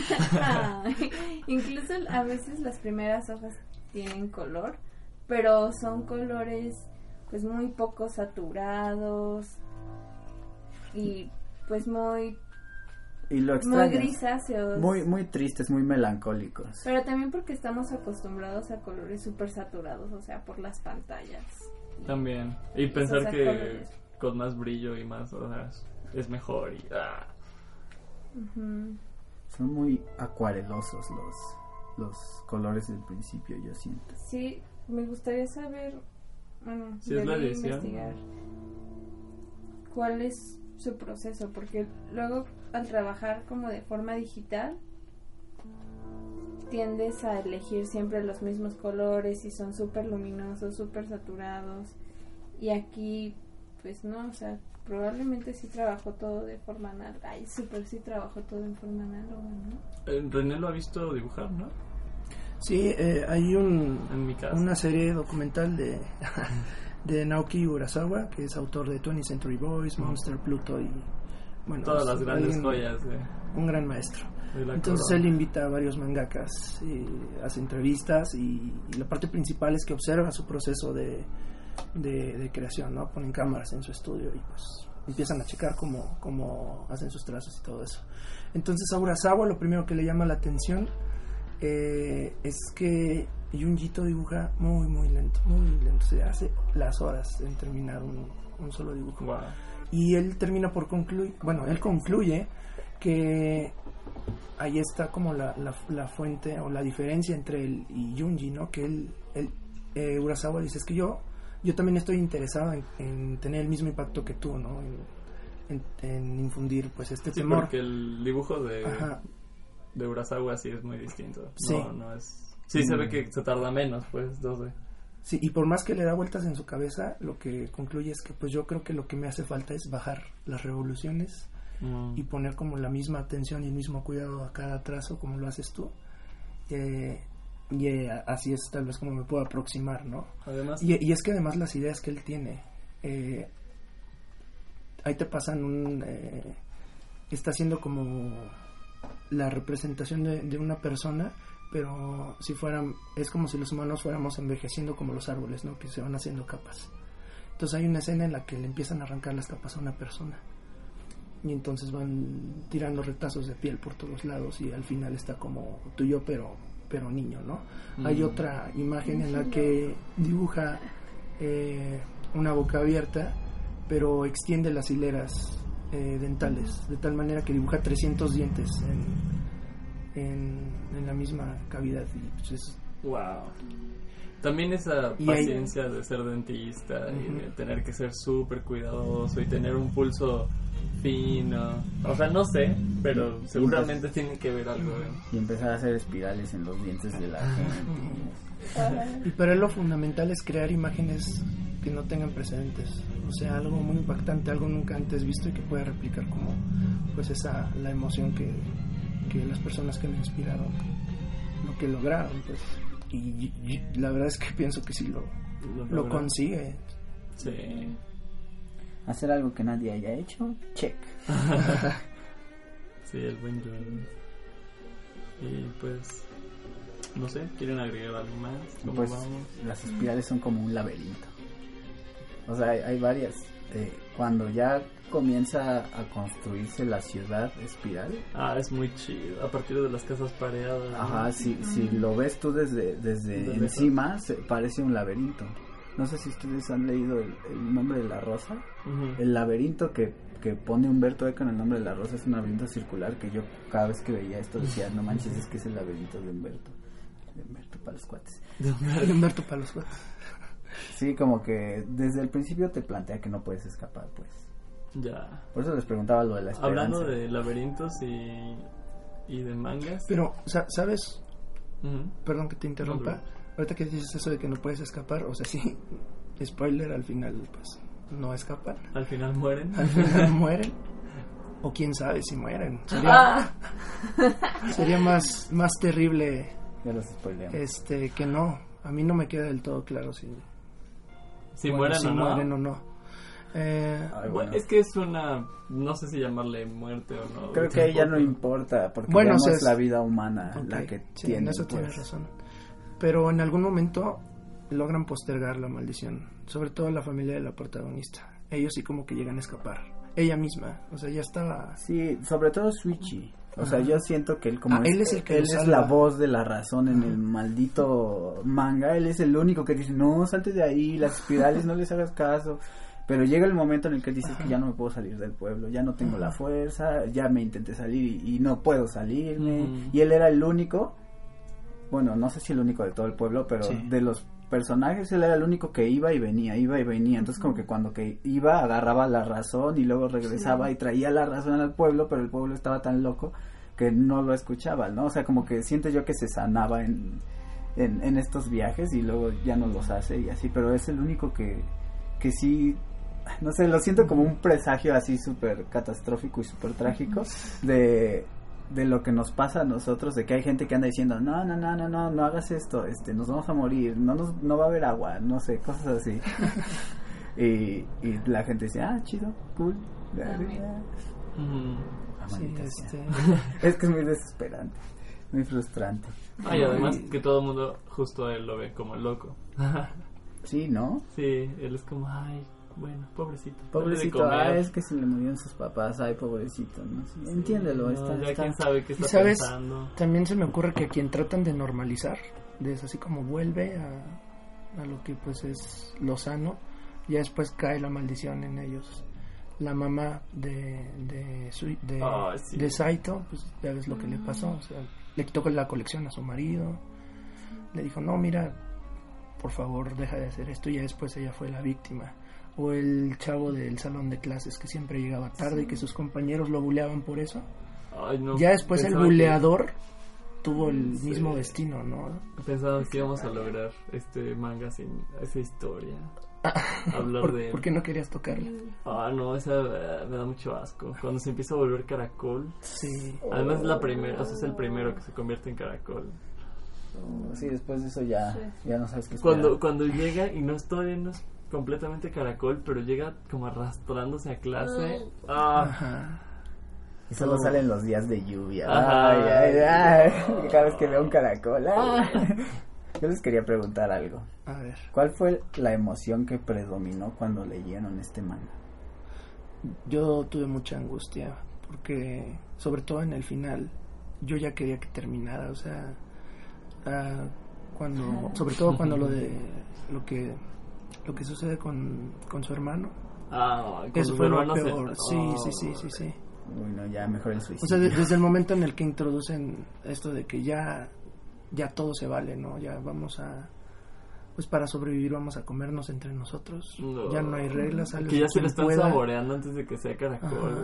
Incluso a veces las primeras hojas tienen color, pero son colores pues muy poco saturados y pues muy Y lo extraño. grisáceos. Muy, muy tristes, muy melancólicos. Pero también porque estamos acostumbrados a colores súper saturados, o sea, por las pantallas. También. Y pensar o sea, que colores. con más brillo y más, o sea, es mejor y... Ujú. Son muy acuarelosos los colores del principio, yo siento. Sí, me gustaría saber, bueno, Si es la debería edición. investigar cuál es su proceso, porque luego al trabajar como de forma digital tiendes a elegir siempre los mismos colores y son súper luminosos, súper saturados, y aquí pues no, o sea, probablemente sí trabajó todo de forma análoga. Ay, súper sí trabajó todo en forma análoga, ¿no? René lo ha visto dibujar, ¿no? Sí, hay En mi caso. una serie documental de Naoki Urasawa, que es autor de 20th Century Boys, Monster, Pluto y bueno, Todas es las grandes alguien- joyas un gran maestro. de la Entonces corona. él invita a varios mangakas, hace entrevistas y la parte principal es que observa su proceso de creación, ¿no? Ponen cámaras en su estudio y pues empiezan a checar cómo hacen sus trazos y todo eso. Entonces a Urasawa lo primero que le llama la atención es que Junjito dibuja muy lento, se hace las horas en terminar un solo dibujo. Wow. Y él termina por concluir, bueno, él concluye que ahí está como la fuente o la diferencia entre él y Junji, ¿no? Que Urasawa dice, es que yo también estoy interesado en tener el mismo impacto que tú, ¿no? En infundir pues este Sí, temor. porque el dibujo Ajá. de Urasawa sí es muy distinto. Sí. No es... Sí, se ve que se tarda menos, pues, 12. Sí, y por más que le da vueltas en su cabeza, lo que concluye es que pues yo creo que lo que me hace falta es bajar las revoluciones y poner como la misma atención y el mismo cuidado a cada trazo como lo haces tú. Así es tal vez como me puedo aproximar, ¿no? Además... Y es que además las ideas que él tiene, ahí te pasan está haciendo como la representación de una persona, pero si fueran, es como si los humanos fuéramos envejeciendo como los árboles, ¿no? Que se van haciendo capas. Entonces hay una escena en la que le empiezan a arrancar las capas a una persona y entonces van tirando retazos de piel por todos lados y al final está como tú y yo pero niño, ¿no? Hay otra imagen en la que dibuja una boca abierta pero extiende las hileras dentales de tal manera que dibuja 300 dientes en la misma cavidad y pues es... Wow. También esa Y paciencia de ser dentista y de tener que ser súper cuidadoso y tener un pulso fino. O sea, no sé, pero seguramente tiene que ver algo. Y empezar a hacer espirales en los dientes de la gente. Y para él lo fundamental es crear imágenes que no tengan precedentes, o sea, algo muy impactante, algo nunca antes visto y que pueda replicar como pues la emoción que las personas que lo inspiraron, lo que lograron, pues. Y la verdad es que pienso que sí lo consigue. Sí. Hacer algo que nadie haya hecho, check. Sí, el buen Jun. Y pues, no sé, ¿quieren agregar algo más? ¿Cómo Pues vamos? las espirales son como un laberinto. O sea, hay varias. Cuando ya comienza a construirse la ciudad espiral. Ah, es muy chido. A partir de las casas pareadas. Ajá, si lo ves tú desde encima, parece un laberinto. No sé si ustedes han leído el nombre de la rosa. Ujú. El laberinto que pone Humberto Eco en el nombre de la rosa es un laberinto circular que yo cada vez que veía esto decía, no manches, es que es el laberinto de Humberto. De Humberto para los cuates. De Humberto para los cuates. Sí, como que desde el principio te plantea que no puedes escapar, pues. Ya. Por eso les preguntaba lo de la esperanza. Hablando de laberintos y de mangas. Pero, ¿sabes? Ujú. Perdón que te interrumpa. No, Ahorita que dices eso de que no puedes escapar, o sea, sí, spoiler, al final, pues, no escapan. Al final mueren. Al final mueren. O quién sabe si mueren. Sería más terrible Ya los spoileamos. que no. A mí no me queda del todo claro si Mueren si o no. mueren o no. Ay, Bueno, bueno. es que es una, no sé si llamarle muerte o no. Creo que ahí ya no importa, porque Bueno, vemos o sea, es- la vida humana, Ok, la que sí, tiene. en eso pues. tienes razón. Pero en algún momento logran postergar la maldición, sobre todo la familia de la protagonista. Ellos sí como que llegan a escapar. Ella misma, o sea, ya estaba... Sí, sobre todo Switchy. O sea, Ajá. yo siento que él como Él es el que él lo es salva. la voz de la razón en Ajá. el maldito manga. Él es el único que dice, no, salte de ahí, las espirales, no les hagas caso. Pero llega el momento en el que dices que ya no me puedo salir del pueblo, ya no tengo la fuerza, ya me intenté salir y no puedo salirme. Y él era el único, bueno, no sé si el único de todo el pueblo, pero Sí. de los personajes él era el único que iba y venía. Entonces como que cuando que iba agarraba la razón y luego regresaba y traía la razón al pueblo, pero el pueblo estaba tan loco que no lo escuchaba, ¿no? O sea, como que siento yo que se sanaba en estos viajes y luego ya no los hace y así, pero es el único que sí, no sé, lo siento como un presagio así súper catastrófico y súper trágico de lo que nos pasa a nosotros, de que hay gente que anda diciendo, no hagas esto, nos vamos a morir, no va a haber agua, no sé, cosas así. y la gente dice, chido, cool. Ujú. Sí, Maldita sea. Es que es muy desesperante, muy frustrante. Y además que todo el mundo justo a él lo ve como loco. Sí, ¿no? Sí, él es como, ay, bueno, pobrecito. Pobrecito, dale de comer. es que se le murieron sus papás, pobrecito, ¿no? Sí, entiéndelo, No, está, ya está- quién sabe qué Y está sabes, pensando. también se me ocurre que a quien tratan de normalizar, es así como vuelve a lo que pues es lo sano, ya después cae la maldición en ellos. La mamá de Saito, pues ya ves lo que le pasó, o sea, le quitó la colección a su marido, le dijo, no, mira, por favor, deja de hacer esto, y ya después ella fue la víctima. O el chavo del salón de clases que siempre llegaba tarde y que sus compañeros lo buleaban por eso. Ay, no, Ya después el pensaba que- buleador tuvo el Sí. mismo destino, ¿no? Pensaba que íbamos a lograr este manga sin esa historia. Hablar de... ¿Por qué no querías tocarla? No, esa me da mucho asco. Cuando se empieza a volver caracol. Sí. Además es la primera, o sea, es el primero que se convierte en caracol. Sí, después de eso ya no sabes qué Cuando llega y todavía no es completamente caracol, pero llega como arrastrándose a clase. Ajá. Y solo salen los días de lluvia. Ajá. Ay. Cada vez que veo un caracol. Yo les quería preguntar algo. A ver, ¿Cuál fue la emoción que predominó cuando leyeron este manga? yo tuve mucha angustia porque, sobre todo en el final, yo ya quería que terminara, o sea, sobre todo cuando lo que sucede con su hermano, Con eso su fue lo hermano se- peor. Sí. Bueno, ya mejor el O sea, suicidio. desde el momento en el que introducen esto de que ya todo se vale, ¿no? Ya vamos a, pues para sobrevivir vamos a comernos entre nosotros. No. Ya no hay reglas. sálvese Que ya se quien lo están pueda. saboreando antes de que sea caracol.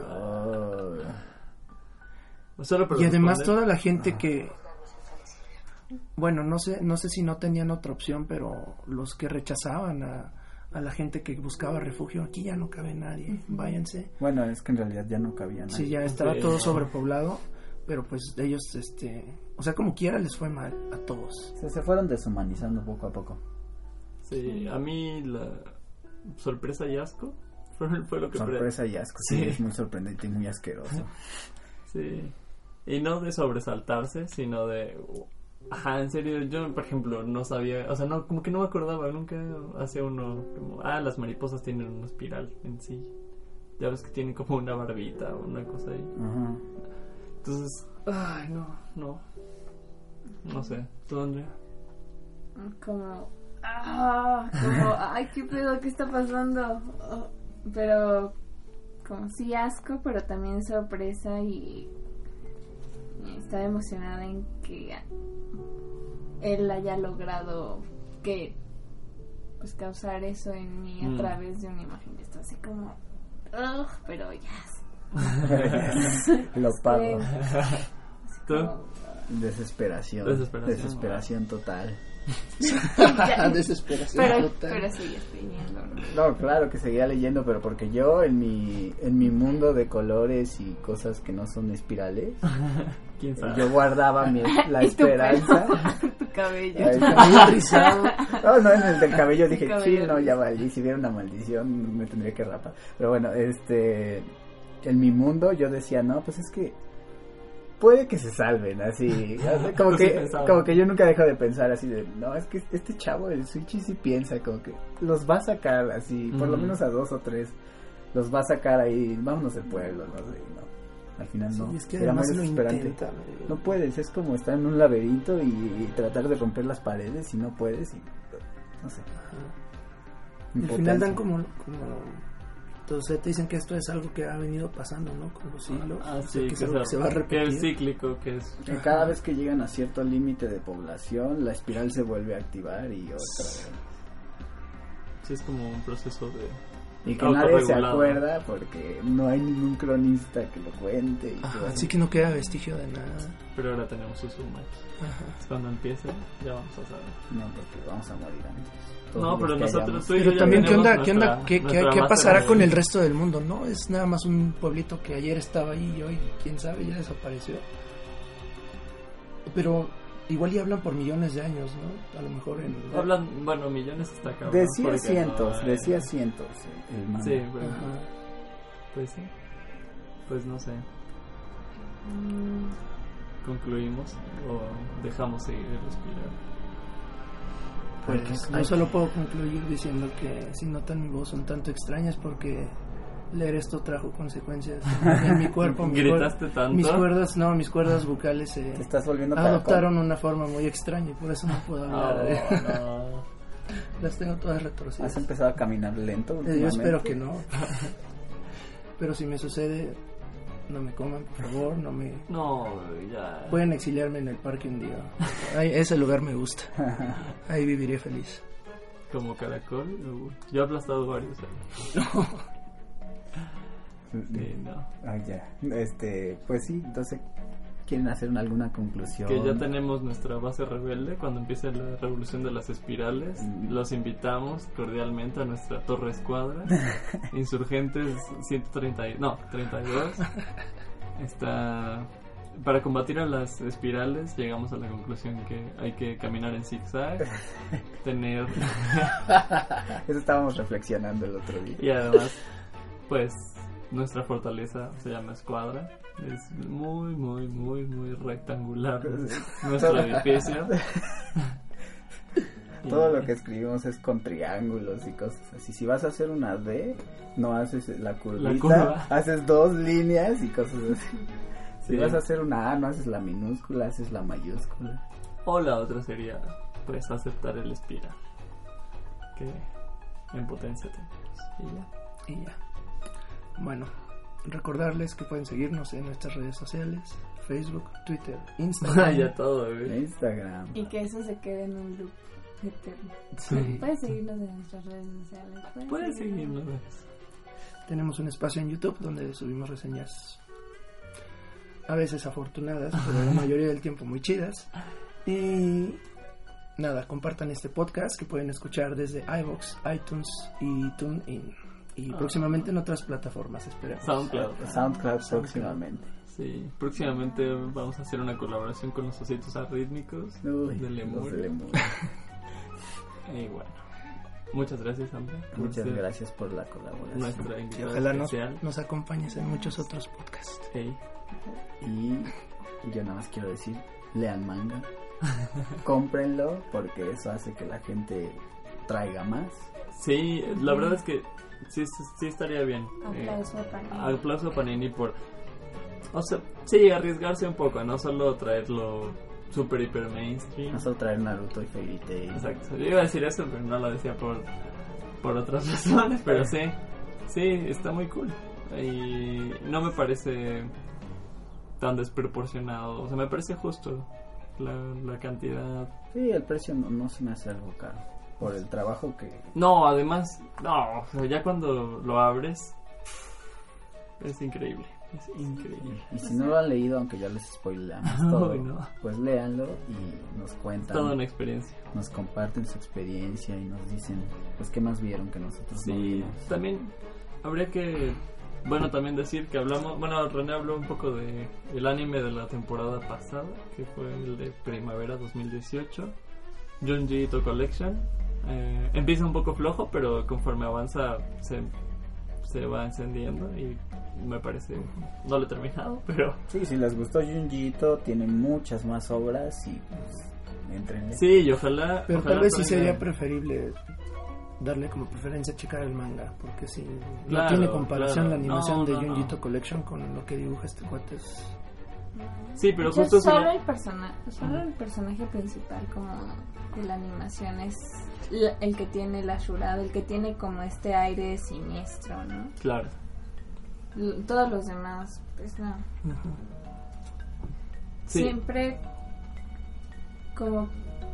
Solo para Y además responder- toda la gente que, bueno, no sé si no tenían otra opción, pero los que rechazaban a la gente que buscaba refugio, aquí ya no cabe nadie, váyanse. Bueno, es que en realidad ya no cabía nada. Sí, ya estaba Sí. todo sobrepoblado, pero pues ellos, o sea, como quiera les fue mal a todos. Se fueron deshumanizando poco a poco. Sí, a mí la sorpresa y asco fue lo que... Sorpresa y asco. Sí, Sí. es muy sorprendente y muy asqueroso. Sí. Y no de sobresaltarse, sino de... Ajá, en serio, yo, por ejemplo, no sabía... O sea, no, como que no me acordaba, nunca hacía uno... Como, las mariposas tienen una espiral en sí. Ya ves que tienen como una barbita o una cosa ahí. Ajá. Entonces... No sé. ¿Tú, Andrea? Como como, ay, qué pedo, ¿qué está pasando? Pero como sí asco, pero también sorpresa y estaba emocionada en que él haya logrado que pues causar eso en mí a través de una imagen. Esto así como pero ya Lo pago. ¿Tú? Desesperación total. Desesperación total. Pero seguías leyendo, ¿no? No, claro que seguía leyendo, pero porque yo en mi mundo de colores y cosas que no son espirales, ¿Quién sabe? yo guardaba la ¿Y tu esperanza. pelo? Tu cabello. Ahí está, muy rizado. No, en el del cabello dije, Cabello. sí, no, ya valí, si hubiera una maldición me tendría que rapar. Pero bueno, en mi mundo yo decía, no, pues es que puede que se salven, así, como que yo nunca dejo de pensar así de, no, es que este chavo, el Suichi sí piensa, como que los va a sacar así, por lo menos a 2 o 3, los va a sacar ahí, vámonos del pueblo, no sé, no, al final no, Sí, es que era muy además lo desesperante. intenta, No puedes, es como estar en un laberinto y tratar de romper las paredes y no puedes y, no sé. Al final dan como entonces te dicen que esto es algo que ha venido pasando, ¿no? Con los siglos. Sí, que es algo que se va a que repetir. es cíclico, que es... Que cada vez que llegan a cierto límite de población, la espiral se vuelve a activar y otra vez. Sí, es como un proceso de... Y que nadie se autorregulado. acuerda porque no hay ningún cronista que lo cuente. Y Ajá, todo. así que no queda vestigio de nada. Pero ahora tenemos Uzumaki. Cuando empiece, ya vamos a saber. No, porque vamos a morir antes. Todos No, los pero que nosotros, hayamos. tú y yo Pero ya también, ¿qué tenemos onda? nuestra- ¿Qué nuestra pasará máscara con de- el resto del mundo? ¿No? Es nada más un pueblito que ayer estaba ahí y hoy, quién sabe, ya desapareció. Pero igual ya hablan por millones de años, ¿no? A lo mejor en... Hablan, bueno, millones está acá. Decía cientos el manga. Sí, pero... Ajá. Pues sí. Pues no sé. ¿Concluimos o dejamos seguir respirar? Pues, Yo solo puedo concluir diciendo que si notan mi voz un tanto extrañas porque leer esto trajo consecuencias en mi cuerpo. ¿Gritaste tanto? Mis cuerdas vocales te estás volviendo caracol. adoptaron una forma muy extraña y por eso no puedo hablar. No. Las tengo todas retorcidas. ¿Has empezado a caminar lento Yo últimamente? espero que no. Pero si me sucede, no me coman, por favor, no me... No, ya. Pueden exiliarme en el parque un día. Ese lugar me gusta. Ahí viviré feliz. Como caracol. Yo he aplastado varios. No. Ah, ya. Pues sí, entonces quieren hacer alguna conclusión. Que ya tenemos nuestra base rebelde. Cuando empiece la revolución de las espirales, los invitamos cordialmente a nuestra torre escuadra. Insurgentes 32. Para combatir a las espirales, llegamos a la conclusión que hay que caminar en zigzag, tener... Eso estábamos reflexionando el otro día. Y además, pues, nuestra fortaleza se llama escuadra. Es muy, muy, muy, muy rectangular nuestro edificio. Todo lo que escribimos es con triángulos y cosas así. Si vas a hacer una D, no haces la curvita, curva. haces 2 líneas y cosas así. Si Sí. vas a hacer una A, no haces la minúscula, haces la mayúscula. O la otra sería, pues, aceptar el espiral. Que en potencia tenemos. Y ya. Y ya. Bueno, recordarles que pueden seguirnos en nuestras redes sociales: Facebook, Twitter, Instagram. Ya todo, güey. Instagram. Y que eso se quede en un loop eterno. Sí. Puedes seguirnos en nuestras redes sociales. Puedes seguirnos. Tenemos un espacio en YouTube donde subimos reseñas a veces afortunadas, pero la mayoría del tiempo muy chidas. Y nada, compartan este podcast que pueden escuchar desde iVoox, iTunes y TuneIn. Y próximamente en otras plataformas, esperemos. SoundCloud. Próximamente. Sí, próximamente vamos a hacer una colaboración con los ositos arrítmicos Uy, de Lemur. los de Lemur. Y bueno, muchas gracias, André. por Muchas ser gracias por la colaboración. Nuestra Y invitada ojalá especial. nos acompañes en muchos otros podcasts. Hey. Y yo nada más quiero decir, lean manga. Cómprenlo porque eso hace que la gente traiga más. Sí, la verdad es que sí estaría bien. Aplauso a Panini. Aplauso a Panini por... O sea, sí, arriesgarse un poco, no solo traerlo super hiper mainstream. Vas a traer Naruto y Fairy Tail. Exacto, yo iba a decir eso, pero no lo decía por otras razones, pero sí, está muy cool. Y no me parece tan desproporcionado, o sea, me parece justo la cantidad. Sí, el precio no se me hace algo caro, por el trabajo que... No, además, o sea, ya cuando lo abres, es increíble. Y si no lo han leído, aunque ya les spoileamos todo, no. pues léanlo y nos cuentan. Toda una experiencia. Nos comparten su experiencia y nos dicen, pues, qué más vieron que nosotros no vimos. También habría que, también decir que René habló un poco de el anime de la temporada pasada, que fue el de primavera 2018, Junji Ito Collection. Empieza un poco flojo, pero conforme avanza se va encendiendo y me parece, no lo he terminado, pero sí, si les gustó Junji Ito, tiene muchas más obras y pues entrenle. Sí, y ojalá tal vez sí sería preferible darle como preferencia a checar el manga, porque si no tiene comparación la animación de Junji Ito Collection con lo que dibuja este cuate. Sí, pero justo solo el personaje principal como de la animación es el que tiene la Shurada, el que tiene como este aire siniestro, ¿no? Claro. Todos los demás, pues no. Sí. Siempre como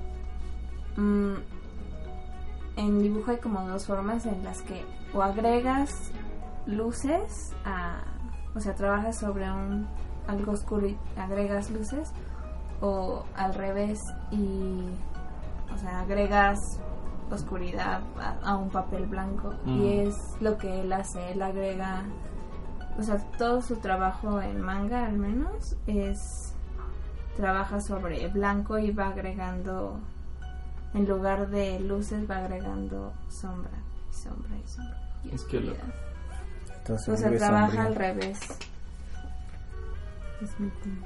en dibujo hay como dos formas en las que o agregas luces o sea, trabajas sobre algo oscuro y agregas luces, o al revés o sea, agregas oscuridad a un papel blanco. Y es lo que él hace, él agrega, o sea, todo su trabajo en manga al menos trabaja sobre blanco y va agregando, en lugar de luces va agregando sombra y oscuridad. Entonces, o sea, trabaja al revés. Es mi tema.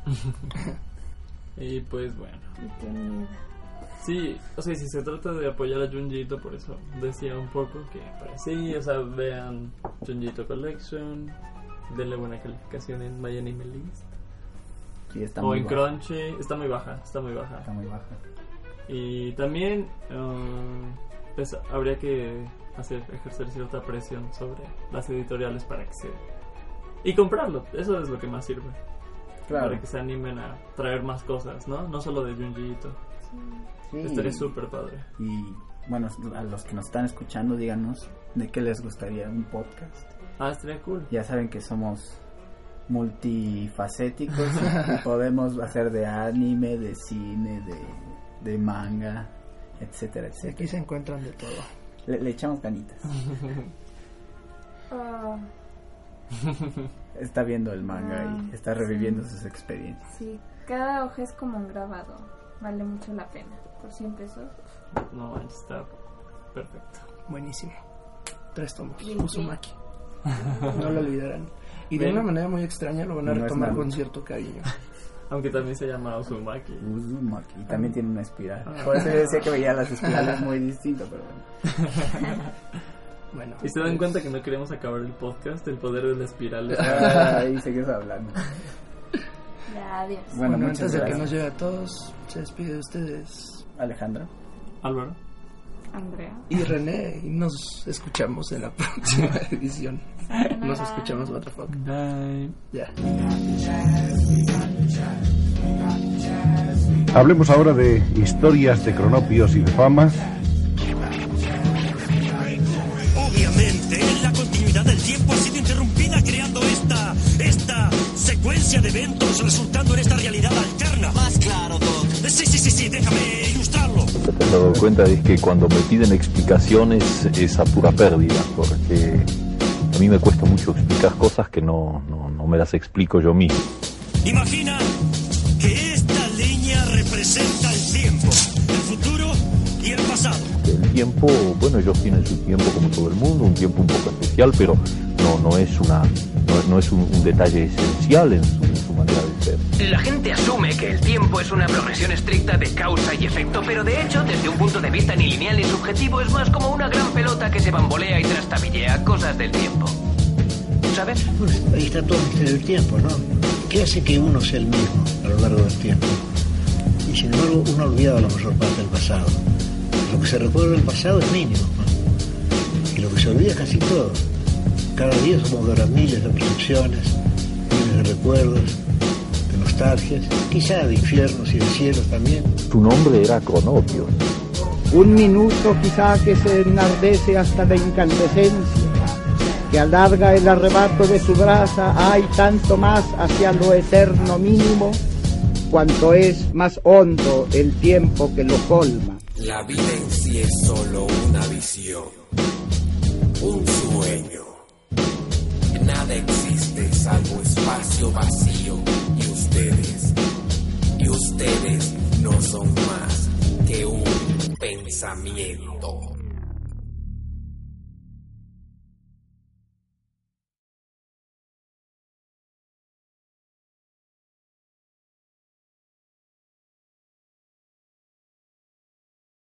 Y pues bueno. Y qué miedo. Sí, o sea, si se trata de apoyar a Junji Ito, por eso decía un poco que sí, o sea, vean Junji Ito Collection, denle buena calificación en My Anime List. Sí, está o muy en baja. Crunchy, está muy baja. Está muy baja. Y también pues, habría que ejercer cierta presión sobre las editoriales para que y comprarlo, eso es lo que más sirve. Claro. Para que se animen a traer más cosas, no solo de Junji Ito. Sí. Estaría súper padre. Y bueno, a los que nos están escuchando, díganos de qué les gustaría un podcast. Estaría cool. Ya saben que somos multifacéticos y podemos hacer de anime, de cine, de manga, etcétera, etcétera. Aquí se encuentran de todo. Le echamos ganitas. Está viendo el manga y está reviviendo sus experiencias. Sí, cada hoja es como un grabado. Vale mucho la pena. Por 100 pesos. No, está perfecto. Buenísimo. 3 tomos. Sí. Uzumaki. No lo olvidarán. Y de una manera muy extraña lo van a retomar con cierto cariño. Aunque también se llama Uzumaki. Y también tiene una espiral. Por eso yo decía que veía las espirales muy distinto, pero bueno. Bueno, y se dan cuenta que no queremos acabar el podcast, el poder de la espiral. Ahí seguimos hablando. Ya, adiós. Bueno, antes de que nos llegue a todos, se despide de ustedes Alejandro, Álvaro, Andrea y René, y nos escuchamos en la próxima edición. Nos escuchamos, what the fuck. Bye. Ya. Hablemos ahora de historias de cronopios y de famas. Obviamente, la continuidad del tiempo ha sido interrumpida creando esta secuencia de eventos resultando en esta realidad alterna. Más claro, Doc. Sí, déjame ilustrarlo. Lo que te has dado cuenta es que cuando me piden explicaciones es a pura pérdida, porque a mí me cuesta mucho explicar cosas que no me las explico yo mismo. Imagina que esta línea representa el tiempo, el futuro y el pasado. El tiempo, bueno, ellos tienen su tiempo como todo el mundo, un tiempo un poco especial, pero no es un detalle esencial en su manera de ser. La gente asume que el tiempo es una progresión estricta de causa y efecto, pero de hecho, desde un punto de vista ni lineal ni subjetivo, es más como una gran pelota que se bambolea y trastabillea cosas del tiempo. ¿Sabes? Pues ahí está todo el misterio del tiempo, ¿no? ¿Qué hace que uno sea el mismo a lo largo del tiempo? y sin embargo uno ha olvidado la mayor parte del pasado. Lo que se recuerda del pasado es mínimo, ¿no? Y lo que se olvida es casi todo. Cada día somos de miles de percepciones, miles de recuerdos, de nostalgias, quizá de infiernos y de cielos también. Su nombre era Cronopios. Un minuto quizá que se enardece hasta la incandescencia, que alarga el arrebato de su brasa, hay tanto más hacia lo eterno mínimo, cuanto es más hondo el tiempo que lo colma. La vida en sí es solo una visión, un sueño. Nada existe salvo espacio vacío y ustedes no son más que un pensamiento.